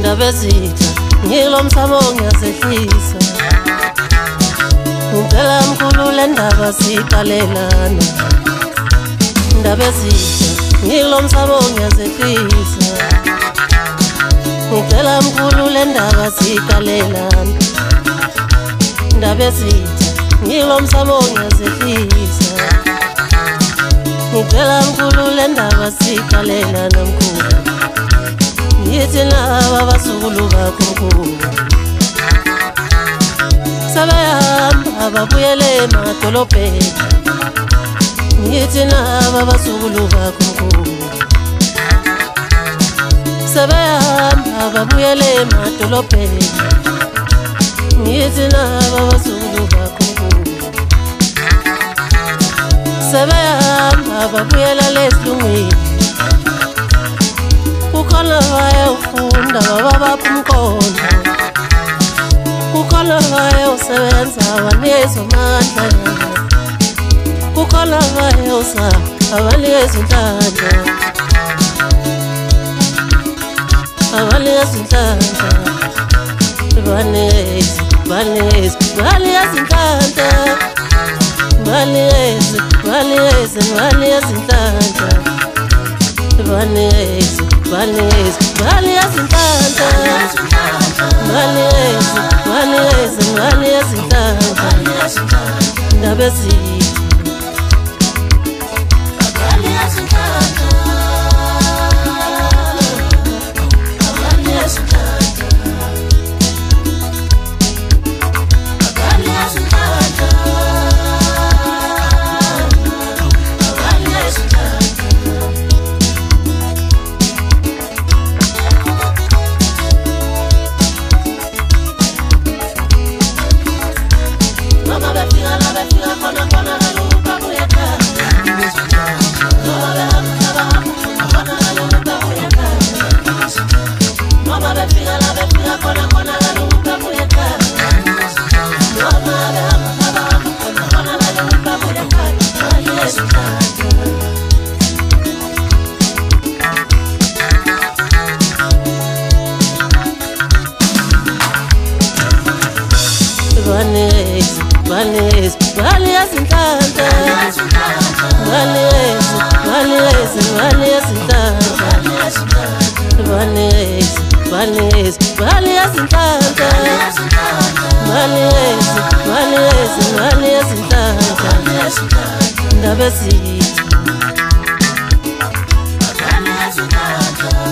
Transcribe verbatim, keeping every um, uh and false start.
Indaba ezitha ngilo msamo ngiyasehlisa Ngicela mkhulule ndaba siqalelana Indaba ezitha ngilo msamo ngiyasehlisa Ngicela mkhulule ndaba siqalelana Indaba ezitha ngilo msamo ngiyasehlisa Ngicela mkhulule ndaba siqalelana mkhulu Ngithi laba abazukulu bakho mkhulu Sebehamba babuyele emadolobheni Ngithi laba abazukulu bakho mkhulu Sebehamba babuyele emadolobheni Ngithi laba abazukulu bakho mkhulu Sebehamba babuyela lesilungwini Kukhona bayofunda baba baphumkondo Kukhona bayosebenza abanikeza amandla Kukhona bayosa abanikeza inhlanhla Abanikeza inhlanhla Banikeza, banikeza, banikeza inhlanhla Banikeza, banikeza, banikeza inhlanhla Banikeza Banikeza, banikeza inhlanhla Banikeza, banikeza, banikeza inhlanhla Indaba ezitha Banikeza inhlanhla Banikeza inhlanhla Banikeza inhlanhla Banikeza inhlanhla Banikeza, banikeza, banikeza inhlanhla Banikeza, banikeza, banikeza inhlanhla Banikeza, banikeza, banikeza inhlanhla Banikeza, banikeza, banikeza inhlanhla Indaba ezitha Banikeza inhlanhla